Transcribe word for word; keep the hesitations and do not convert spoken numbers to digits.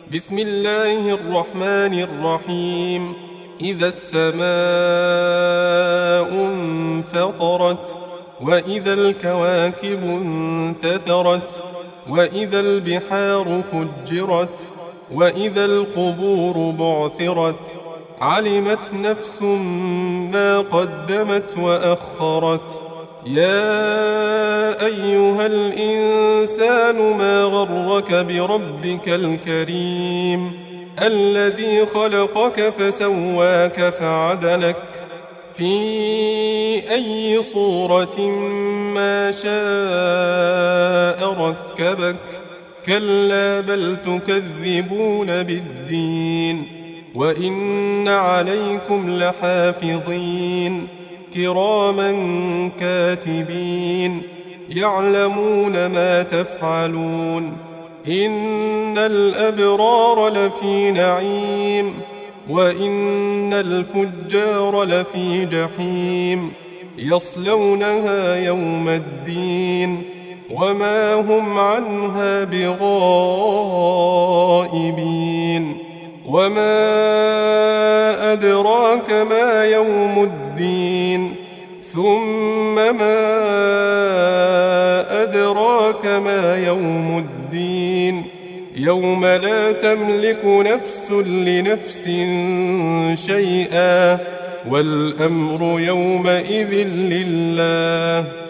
بسم الله الرحمن الرحيم. إذا السماء انفطرت وإذا الكواكب انتثرت وإذا البحار فجرت وإذا القبور بعثرت علمت نفس ما قدمت وأخرت. يا أيها الإنسان ما غرك بربك الكريم الذي خلقك فسواك فعدلك في أي صورة ما شاء ركبك. كلا بل تكذبون بالدين وإن عليكم لحافظين كراما كاتبين يعلمون ما تفعلون. إن الأبرار لفي نعيم وإن الفجار لفي جحيم يصلونها يوم الدين وما هم عنها بغائبين. وما أدراك ما يوم الدين ثم ما أدراك ما يوم الدين يوم لا تملك نفس لنفس شيئا والأمر يومئذ لله.